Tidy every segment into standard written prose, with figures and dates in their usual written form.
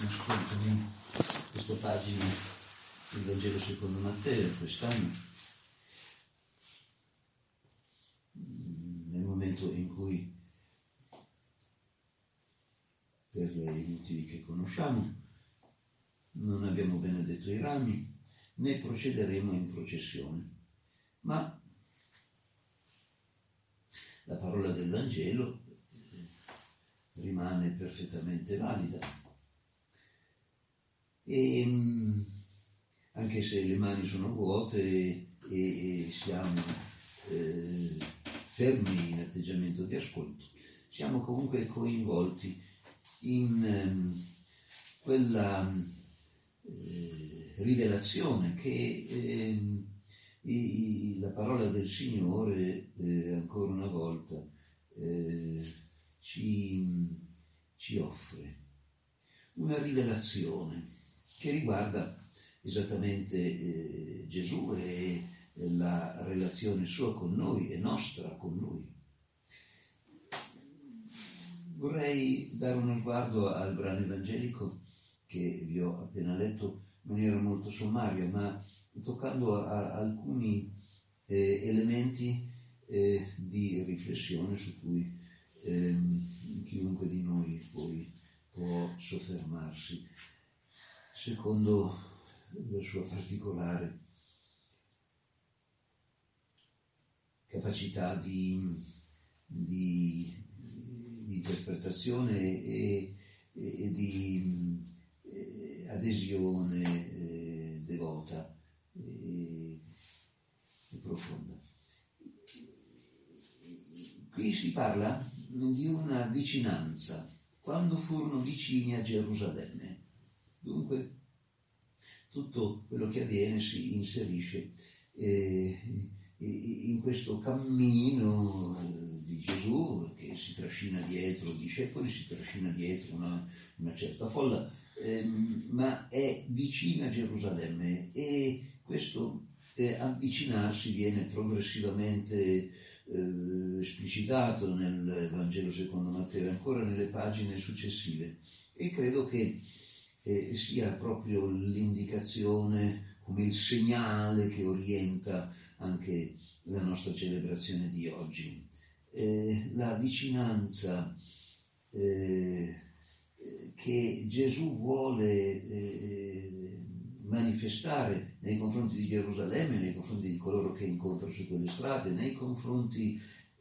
ascoltami questa pagina del Vangelo secondo Matteo quest'anno, nel momento in cui, per i motivi che conosciamo, non abbiamo benedetto i rami né procederemo in processione, ma la parola del Vangelo rimane perfettamente valida. E anche se le mani sono vuote e siamo fermi in atteggiamento di ascolto, siamo comunque coinvolti in quella rivelazione che la parola del Signore ancora una volta ci offre. Una rivelazione che riguarda esattamente Gesù e la relazione sua con noi e nostra con lui. Vorrei dare uno sguardo al brano evangelico che vi ho appena letto in maniera molto sommaria, ma toccando a alcuni elementi di riflessione su cui chiunque di noi poi può soffermarsi secondo la sua particolare capacità di interpretazione e di adesione devota e profonda. Qui si parla di una vicinanza, quando furono vicini a Gerusalemme. Dunque, tutto quello che avviene si inserisce in questo cammino di Gesù, che si trascina dietro discepoli, si trascina dietro una certa folla, ma è vicina a Gerusalemme, e questo avvicinarsi viene progressivamente esplicitato nel Vangelo secondo Matteo e ancora nelle pagine successive, e credo che sia proprio l'indicazione, come il segnale che orienta anche la nostra celebrazione di oggi. La vicinanza che Gesù vuole manifestare nei confronti di Gerusalemme, nei confronti di coloro che incontra su quelle strade, nei confronti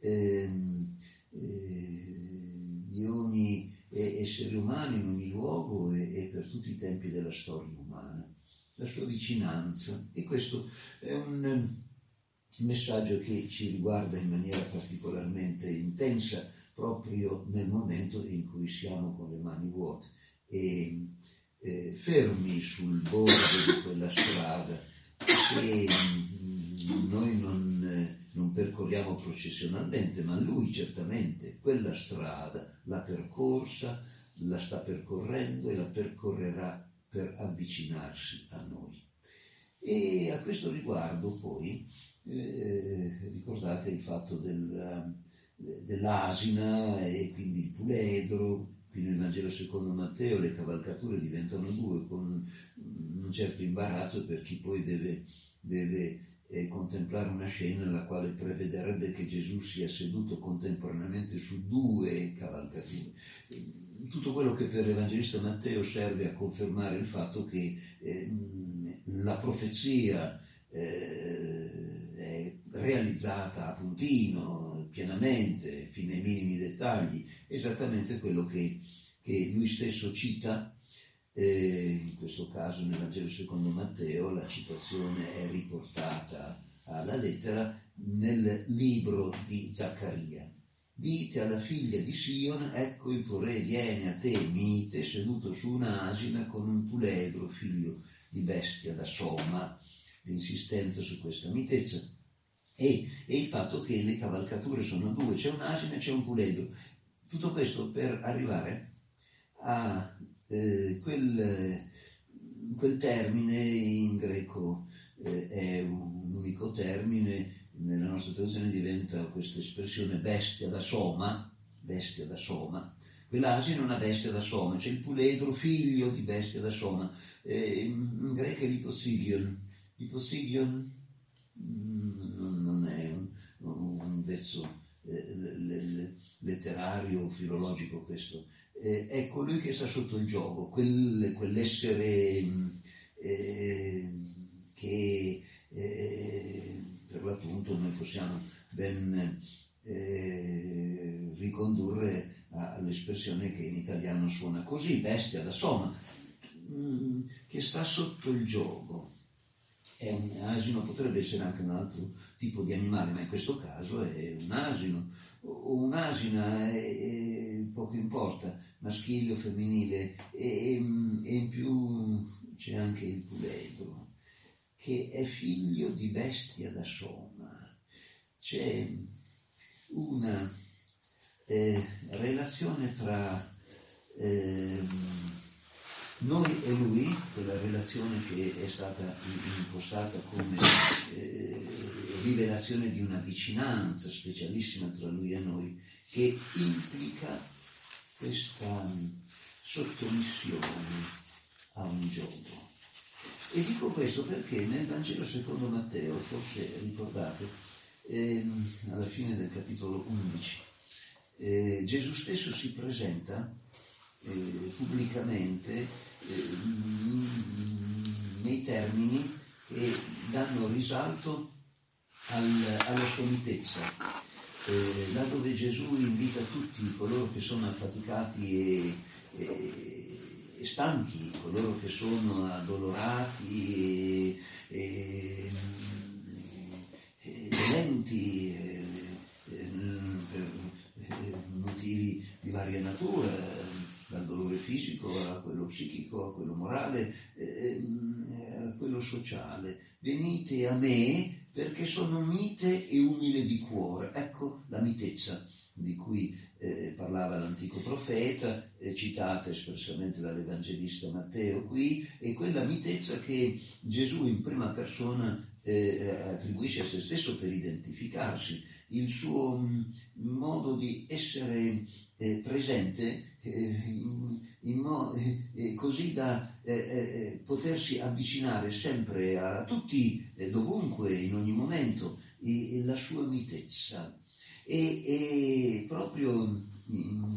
di ogni essere umano in ogni luogo e per tutti i tempi della storia umana. La sua vicinanza, e questo è un messaggio che ci riguarda in maniera particolarmente intensa proprio nel momento in cui siamo con le mani vuote e fermi sul bordo di quella strada che noi non percorriamo processionalmente, ma lui certamente quella strada l'ha percorsa, la sta percorrendo e la percorrerà per avvicinarsi a noi. E a questo riguardo poi ricordate il fatto dell'asina e quindi il puledro. Qui nel Vangelo secondo Matteo le cavalcature diventano due, con un certo imbarazzo per chi poi deve contemplare una scena nella quale prevederebbe che Gesù sia seduto contemporaneamente su due cavalcature. Tutto quello che per l'Evangelista Matteo serve a confermare il fatto che la profezia è realizzata a puntino, pienamente, fino ai minimi dettagli, esattamente quello che lui stesso cita, in questo caso nel Vangelo secondo Matteo. La citazione è riportata alla lettera nel libro di Zaccaria. Dite alla figlia di Sion, ecco il tuo re viene a te mite, seduto su un'asina con un puledro, figlio di bestia da soma. L'insistenza su questa mitezza e il fatto che le cavalcature sono due, c'è un'asina e c'è un puledro. Tutto questo per arrivare a quel termine in greco, è un unico termine. Nella nostra traduzione diventa questa espressione bestia da soma, quell'asino è una bestia da soma, c'è il puledro figlio di bestia da soma, in greco è l'ipostigion non è un vezzo letterario o filologico questo, è colui che sta sotto il gioco, quell'essere che per l'appunto noi possiamo ben ricondurre all'espressione che in italiano suona così, bestia da soma, che sta sotto il gioco. È un asino, potrebbe essere anche un altro tipo di animale, ma in questo caso è un asino o un'asina, poco importa, maschile o femminile, e in più c'è anche il puledro, che è figlio di bestia da soma. C'è una relazione tra noi e lui, quella relazione che è stata impostata come rivelazione di una vicinanza specialissima tra lui e noi, che implica questa sottomissione a un gioco. E dico questo perché nel Vangelo secondo Matteo, forse ricordate, alla fine del capitolo 11, Gesù stesso si presenta pubblicamente nei termini che danno risalto alla sua mitezza, là dove Gesù invita tutti coloro che sono affaticati e stanchi, coloro che sono addolorati e dolenti per motivi di varia natura, dal dolore fisico a quello psichico, a quello morale, a quello sociale. Venite a me perché sono mite e umile di cuore. Ecco la mitezza di cui parlava l'antico profeta, citata espressamente dall'Evangelista Matteo qui, e quella mitezza che Gesù in prima persona attribuisce a se stesso per identificarsi, il suo modo di essere presente così da potersi avvicinare sempre a tutti, dovunque, in ogni momento, la sua mitezza. E proprio in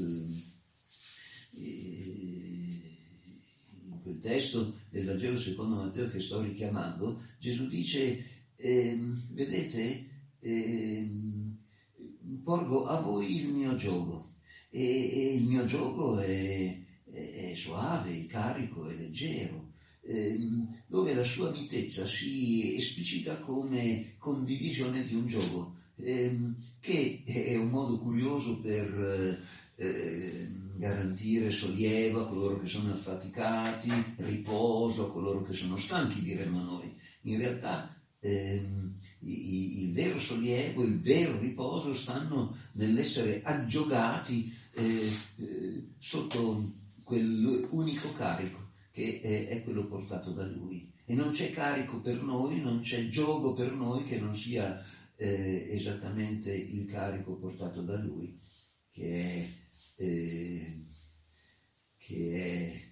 quel testo del Vangelo secondo Matteo che sto richiamando, Gesù dice, vedete, porgo a voi il mio giogo, e il mio giogo è suave, carico e leggero, dove la sua mitezza si esplicita come condivisione di un giogo, che è un modo curioso per garantire sollievo a coloro che sono affaticati, riposo a coloro che sono stanchi, diremmo noi. In realtà il vero sollievo, il vero riposo stanno nell'essere aggiogati sotto quell'unico carico che è quello portato da lui. E non c'è carico per noi, non c'è giogo per noi che non sia esattamente il carico portato da lui, che è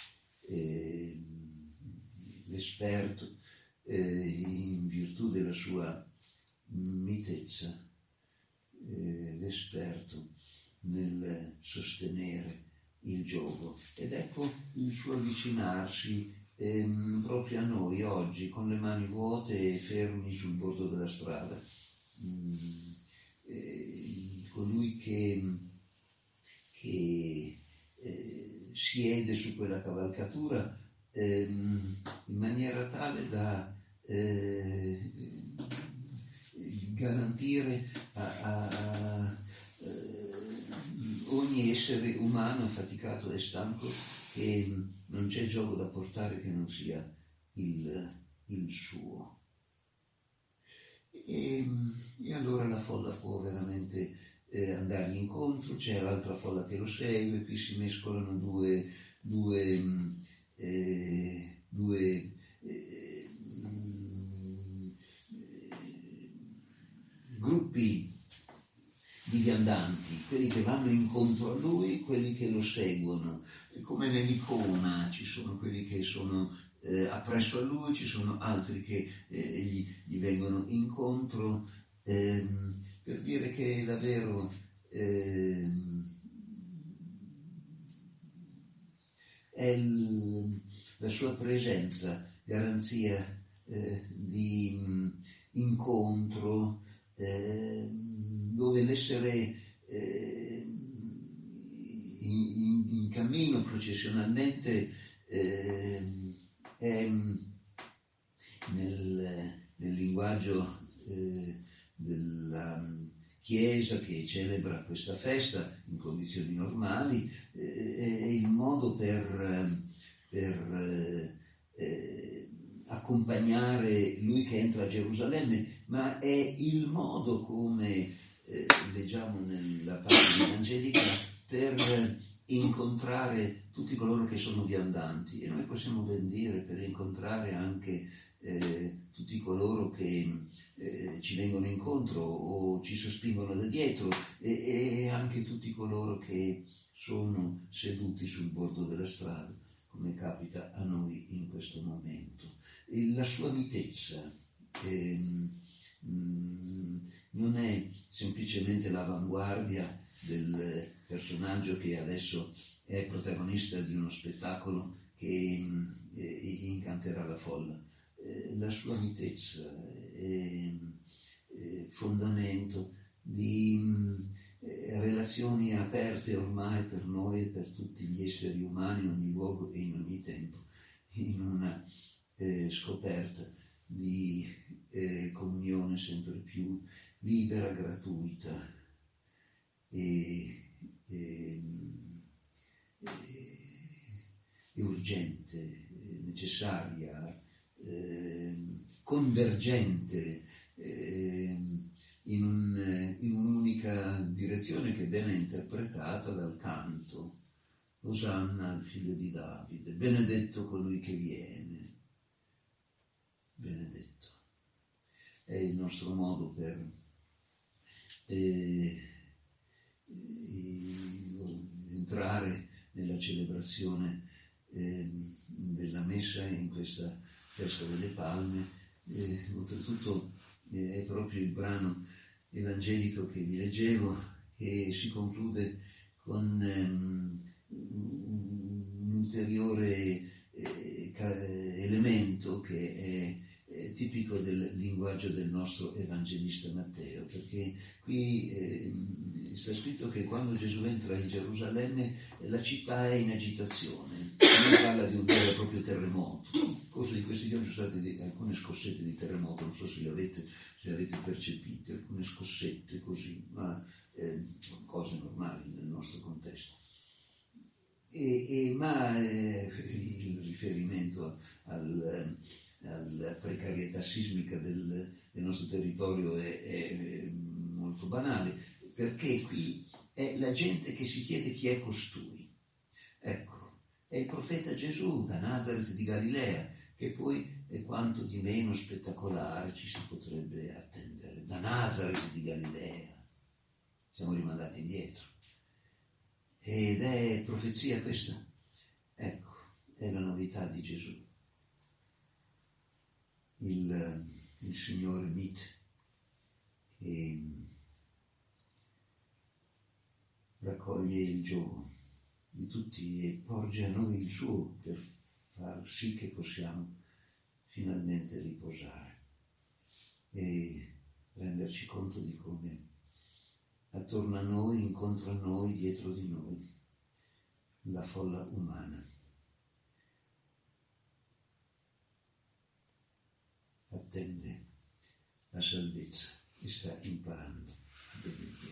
l'esperto in virtù della sua mitezza, l'esperto nel sostenere il giogo. Ed ecco il suo avvicinarsi proprio a noi oggi, con le mani vuote e fermi sul bordo della strada. Colui che siede su quella cavalcatura in maniera tale da garantire a ogni essere umano affaticato e stanco che non c'è gioco da portare che non sia il suo. E allora la folla può veramente andargli incontro, c'è l'altra folla che lo segue, qui si mescolano due gruppi di viandanti, quelli che vanno incontro a lui, quelli lo seguono. Come nell'icona ci sono quelli che sono appresso a lui, ci sono altri che gli vengono incontro, per dire che davvero è la sua presenza garanzia di incontro, dove l'essere in cammino processionalmente è nel linguaggio della Chiesa che celebra questa festa in condizioni normali, è il modo per accompagnare lui che entra a Gerusalemme, ma è il modo, come leggiamo nella pagina evangelica, per incontrare tutti coloro che sono viandanti, e noi possiamo ben dire per incontrare anche tutti coloro che ci vengono incontro o ci sospingono da dietro, e anche tutti coloro che sono seduti sul bordo della strada, come capita a noi in questo momento. E la sua mitezza non è semplicemente l'avanguardia del personaggio che adesso è protagonista di uno spettacolo che incanterà la folla. La sua mitezza è fondamento di relazioni aperte ormai per noi e per tutti gli esseri umani in ogni luogo e in ogni tempo, in una scoperta di comunione sempre più libera, gratuita e urgente, necessaria, convergente in un'unica direzione che viene interpretata dal canto: Osanna al figlio di Davide, benedetto colui che viene, benedetto. È il nostro modo per entrare nella celebrazione della messa in questa festa delle Palme. Oltretutto è proprio il brano evangelico che vi leggevo che si conclude con un ulteriore elemento che è tipico del linguaggio del nostro evangelista Matteo, perché qui sta scritto che quando Gesù entra in Gerusalemme la città è in agitazione. Non parla di un vero e proprio terremoto. Nel corso di questi giorni sono state alcune scossette di terremoto, non so se le avete percepite, alcune scossette così, ma cose normali nel nostro contesto. Ma il riferimento alla precarietà sismica del nostro territorio è molto banale, perché qui è la gente che si chiede chi è costui. Ecco, è il profeta Gesù da Nazaret di Galilea, che poi è quanto di meno spettacolare ci si potrebbe attendere. Da Nazaret di Galilea siamo rimandati indietro. Ed è profezia questa? Ecco, è la novità di Gesù. Il Signore mite che raccoglie il gioco di tutti e porge a noi il suo per far sì che possiamo finalmente riposare e renderci conto di come attorno a noi, incontro a noi, dietro di noi, la folla umana attende la salvezza e sta imparando a obbedire.